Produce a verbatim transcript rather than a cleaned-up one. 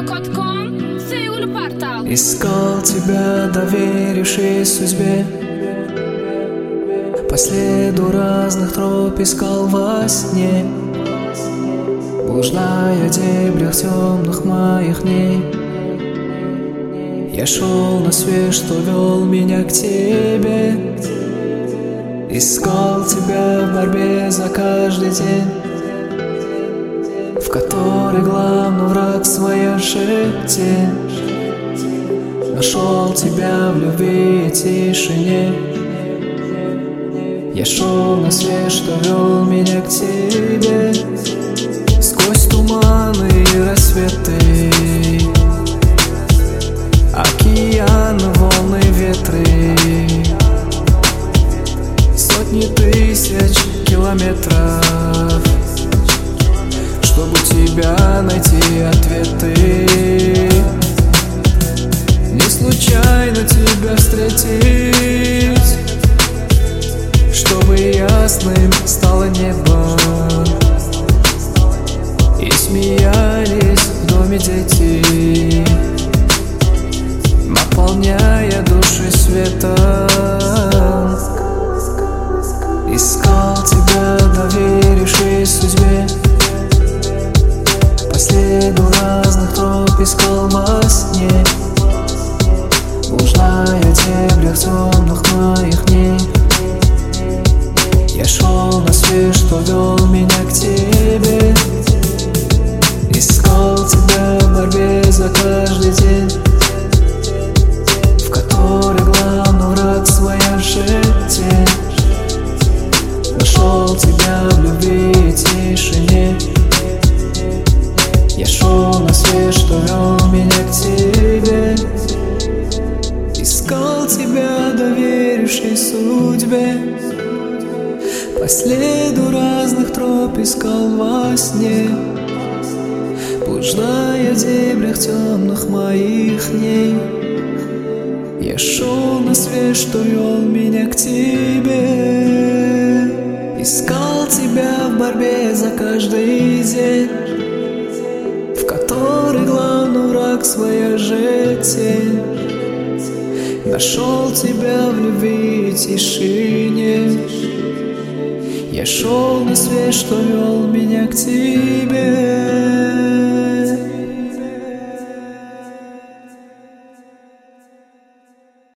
Искал тебя, доверившись судьбе, по следу разных троп искал во сне, блуждая в дебрях темных моих дней. Я шел на свет, что вел меня к тебе. Искал тебя в борьбе за каждый день, в которой главный враг своя же тень. Нашел тебя в любви и тишине. Я шел на свет, что вел меня к тебе. Сквозь туманы и рассветы, океаны, волны, ветры, сотни тысяч километров, чтобы тебя найти ответы. Не случайно тебя встретить, чтобы ясным стало небо, и смеялись в доме дети, наполняя души светом. Искал тебя, доверившись судьбе, по следу разных троп искал во сне, блуждая в дебрях темных моих дней. Я шел на свет, что вел меня к тебе. Искал тебя в борьбе за каждый день, в которой главный враг своя же тень. Нашел тебя в любви и тишине. Я шел на свет, что вел меня к тебе. Искал тебя, доверившись судьбе, по следу разных троп искал во сне, блуждая в дебрях темных моих дней. Я шел на свет, что вел меня к тебе. Искал тебя в борьбе за каждый день, в которой главный враг своя же тень. Нашел тебя в любви и тишине. Я шел на свет, что вел меня к тебе.